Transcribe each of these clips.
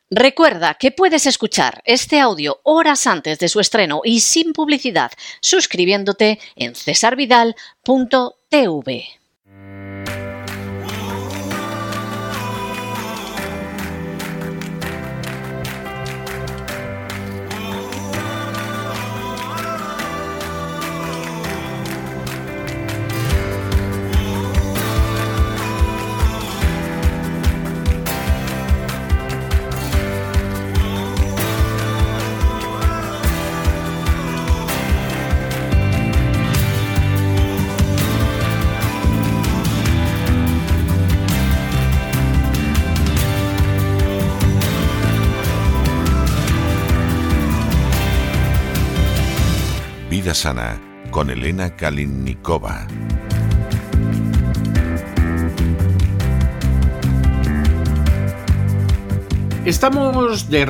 Recuerda que puedes escuchar este audio horas antes de su estreno y sin publicidad suscribiéndote en cesarvidal.tv. Vida Sana con Elena Kalinnikova. Estamos de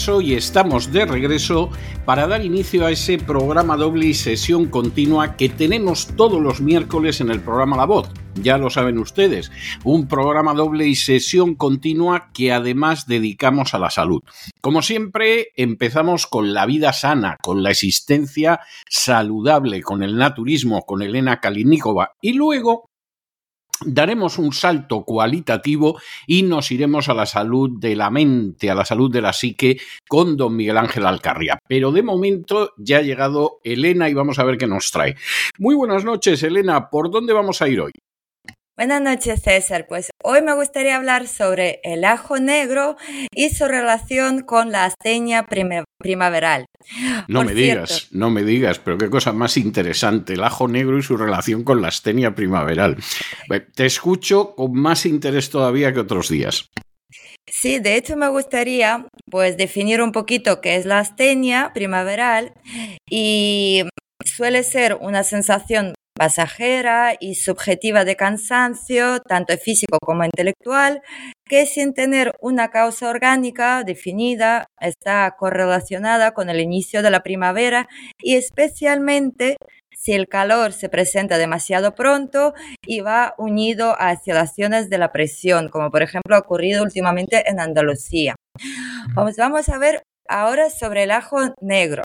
regreso para dar inicio a ese programa doble y sesión continua que tenemos todos los miércoles en el programa La Voz. Ya lo saben ustedes, un programa doble y sesión continua que además dedicamos a la salud. Como siempre, empezamos con la vida sana, con la existencia saludable, con el naturismo, con Elena Kalinnikova, y luego daremos un salto cualitativo y nos iremos a la salud de la mente, a la salud de la psique con don Miguel Ángel Alcarria. Pero de momento ya ha llegado Elena y vamos a ver qué nos trae. Muy buenas noches, Elena. ¿Por dónde vamos a ir hoy? Buenas noches, César. Pues hoy me gustaría hablar sobre el ajo negro y su relación con la astenia primaveral. No me digas, pero qué cosa más interesante, el ajo negro y su relación con la astenia primaveral. Te escucho con más interés todavía que otros días. Sí, de hecho me gustaría pues definir un poquito qué es la astenia primaveral y suele ser una sensación pasajera y subjetiva de cansancio, tanto físico como intelectual, que sin tener una causa orgánica definida está correlacionada con el inicio de la primavera y especialmente si el calor se presenta demasiado pronto y va unido a oscilaciones de la presión, como por ejemplo ha ocurrido últimamente en Andalucía. Vamos a ver ahora sobre el ajo negro.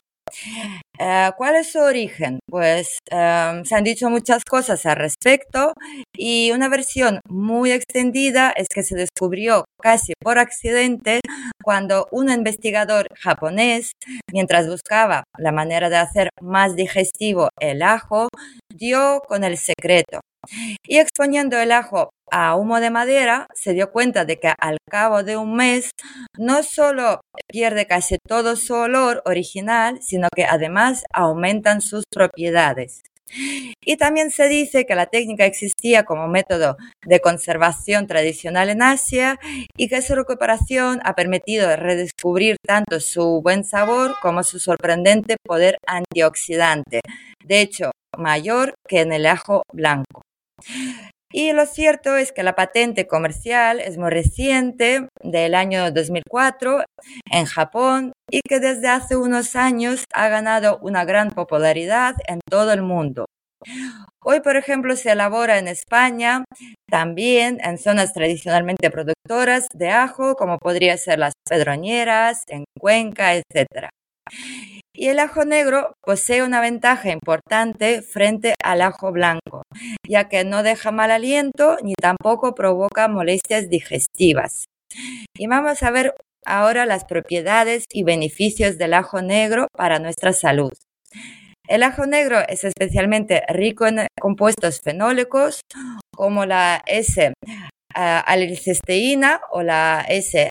¿Cuál es su origen? Pues se han dicho muchas cosas al respecto y una versión muy extendida es que se descubrió casi por accidente cuando un investigador japonés, mientras buscaba la manera de hacer más digestivo el ajo, dio con el secreto. Y exponiendo el ajo a humo de madera, se dio cuenta de que al cabo de un mes no solo pierde casi todo su olor original, sino que además aumentan sus propiedades. Y también se dice que la técnica existía como método de conservación tradicional en Asia y que su recuperación ha permitido redescubrir tanto su buen sabor como su sorprendente poder antioxidante, de hecho mayor que en el ajo blanco. Y lo cierto es que la patente comercial es muy reciente, del año 2004, en Japón, y que desde hace unos años ha ganado una gran popularidad en todo el mundo. Hoy, por ejemplo, se elabora en España, también en zonas tradicionalmente productoras de ajo, como podría ser las Pedroñeras, en Cuenca, etc. Y el ajo negro posee una ventaja importante frente al ajo blanco, ya que no deja mal aliento ni tampoco provoca molestias digestivas. Y vamos a ver ahora las propiedades y beneficios del ajo negro para nuestra salud. El ajo negro es especialmente rico en compuestos fenólicos como la S-alilcisteína o la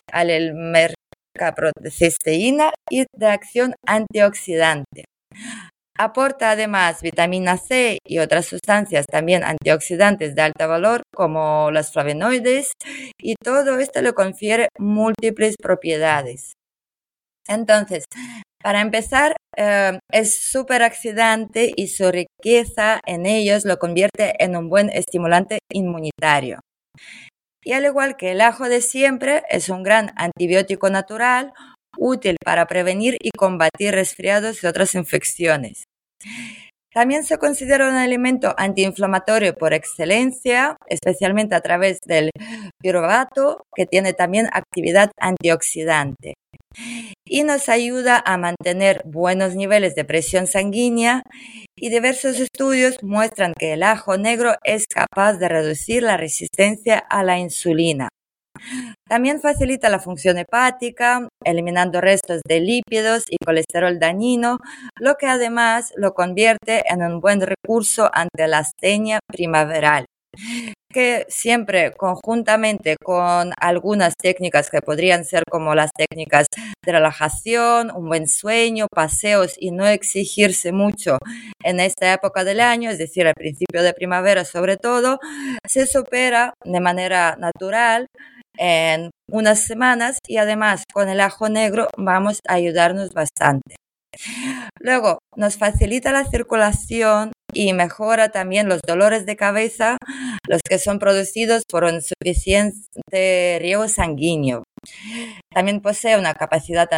S-alilmercaprocisteína y de acción antioxidante. Aporta además vitamina C y otras sustancias también antioxidantes de alto valor como los flavonoides y todo esto le confiere múltiples propiedades. Entonces, para empezar, es superoxidante y su riqueza en ellos lo convierte en un buen estimulante inmunitario. Y al igual que el ajo de siempre, es un gran antibiótico natural, útil para prevenir y combatir resfriados y otras infecciones. También se considera un alimento antiinflamatorio por excelencia, especialmente a través del piruvato, que tiene también actividad antioxidante. Y nos ayuda a mantener buenos niveles de presión sanguínea, y diversos estudios muestran que el ajo negro es capaz de reducir la resistencia a la insulina. También facilita la función hepática, eliminando restos de lípidos y colesterol dañino, lo que además lo convierte en un buen recurso ante la astenia primaveral, que siempre conjuntamente con algunas técnicas que podrían ser como las técnicas de relajación, un buen sueño, paseos y no exigirse mucho en esta época del año, es decir, al principio de primavera sobre todo, se supera de manera natural en unas semanas, y además con el ajo negro vamos a ayudarnos bastante. Luego, nos facilita la circulación y mejora también los dolores de cabeza, los que son producidos por un insuficiente riego sanguíneo. También posee una capacidad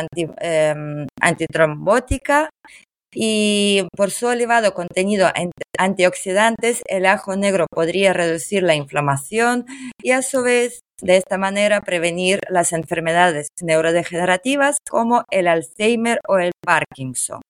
antitrombótica, y por su elevado contenido antioxidantes, el ajo negro podría reducir la inflamación y a su vez de esta manera prevenir las enfermedades neurodegenerativas como el Alzheimer o el Parkinson.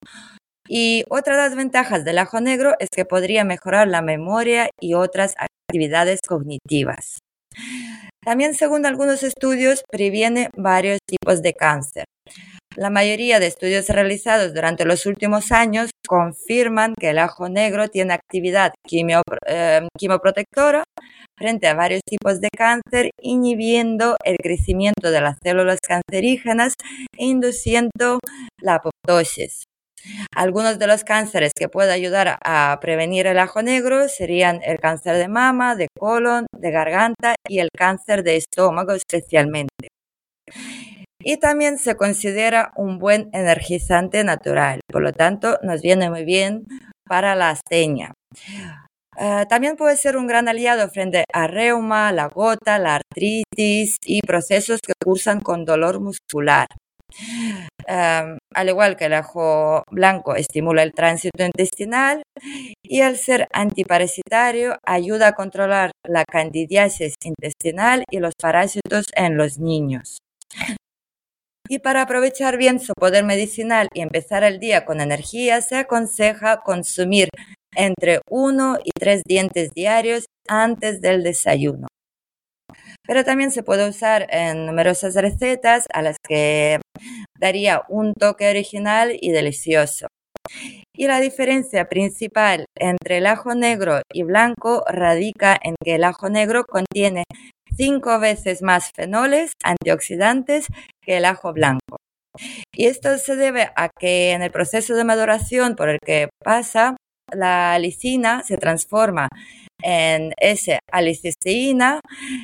Y otra de las ventajas del ajo negro es que podría mejorar la memoria y otras actividades cognitivas. También, según algunos estudios, previene varios tipos de cáncer. La mayoría de estudios realizados durante los últimos años confirman que el ajo negro tiene actividad quimioprotectora frente a varios tipos de cáncer, inhibiendo el crecimiento de las células cancerígenas e induciendo la apoptosis. Algunos de los cánceres que puede ayudar a prevenir el ajo negro serían el cáncer de mama, de colon, de garganta y el cáncer de estómago especialmente. Y también se considera un buen energizante natural, por lo tanto nos viene muy bien para la astenia. También puede ser un gran aliado frente a reuma, la gota, la artritis y procesos que cursan con dolor muscular. Al igual que el ajo blanco estimula el tránsito intestinal, y al ser antiparasitario ayuda a controlar la candidiasis intestinal y los parásitos en los niños. Y para aprovechar bien su poder medicinal y empezar el día con energía, se aconseja consumir entre 1 y 3 dientes diarios antes del desayuno. Pero también se puede usar en numerosas recetas a las que daría un toque original y delicioso. Y la diferencia principal entre el ajo negro y blanco radica en que el ajo negro contiene 5 veces más fenoles antioxidantes que el ajo blanco. Y esto se debe a que en el proceso de maduración por el que pasa, la lisina se transforma en S-alicisteína,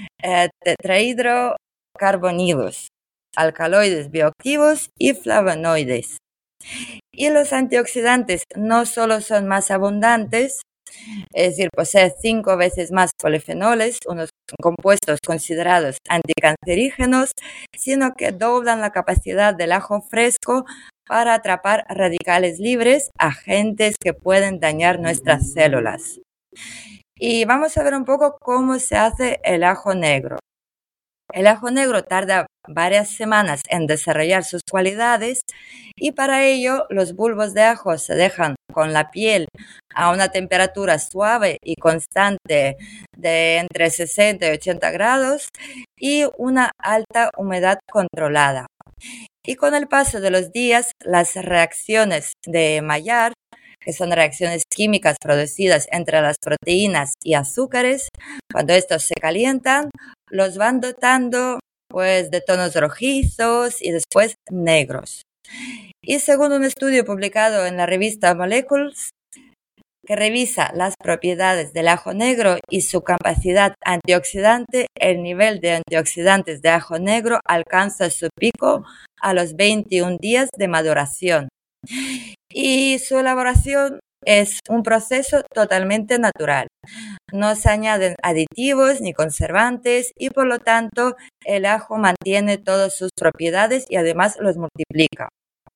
tetrahidrocarbonilos, alcaloides bioactivos y flavonoides. Y los antioxidantes no solo son más abundantes, es decir, posee 5 veces más polifenoles, unos compuestos considerados anticancerígenos, sino que doblan la capacidad del ajo fresco para atrapar radicales libres, agentes que pueden dañar nuestras células. Y vamos a ver un poco cómo se hace el ajo negro. El ajo negro tarda varias semanas en desarrollar sus cualidades, y para ello los bulbos de ajo se dejan con la piel a una temperatura suave y constante de entre 60 y 80 grados y una alta humedad controlada. Y con el paso de los días, las reacciones de Maillard, que son reacciones químicas producidas entre las proteínas y azúcares, cuando estos se calientan, los van dotando de tonos rojizos y después negros. Y según un estudio publicado en la revista Molecules, que revisa las propiedades del ajo negro y su capacidad antioxidante, el nivel de antioxidantes de ajo negro alcanza su pico a los 21 días de maduración. Y su elaboración es un proceso totalmente natural. No se añaden aditivos ni conservantes, y por lo tanto el ajo mantiene todas sus propiedades y además los multiplica.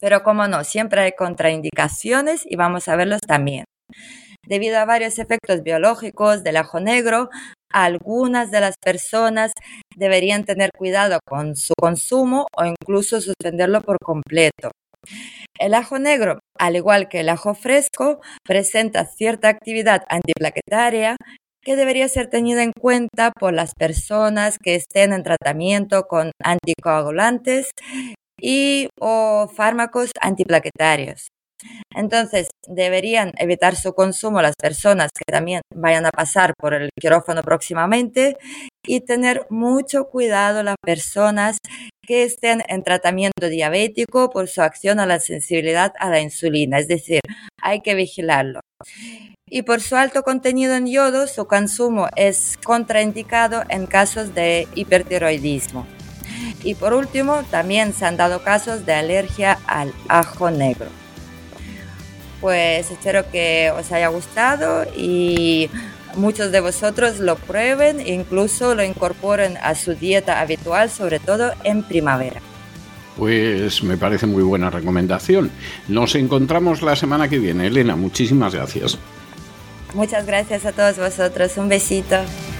Pero como no, siempre hay contraindicaciones y vamos a verlos también. Debido a varios efectos biológicos del ajo negro, algunas de las personas deberían tener cuidado con su consumo o incluso suspenderlo por completo. El ajo negro, al igual que el ajo fresco, presenta cierta actividad antiplaquetaria que debería ser tenida en cuenta por las personas que estén en tratamiento con anticoagulantes y o fármacos antiplaquetarios. Entonces, deberían evitar su consumo las personas que también vayan a pasar por el quirófano próximamente y tener mucho cuidado las personas que estén en tratamiento diabético por su acción a la sensibilidad a la insulina, es decir, hay que vigilarlo. Y por su alto contenido en yodo, su consumo es contraindicado en casos de hipertiroidismo. Y por último, también se han dado casos de alergia al ajo negro. Pues espero que os haya gustado y muchos de vosotros lo prueben e incluso lo incorporen a su dieta habitual, sobre todo en primavera. Pues me parece muy buena recomendación. Nos encontramos la semana que viene. Elena, muchísimas gracias. Muchas gracias a todos vosotros. Un besito.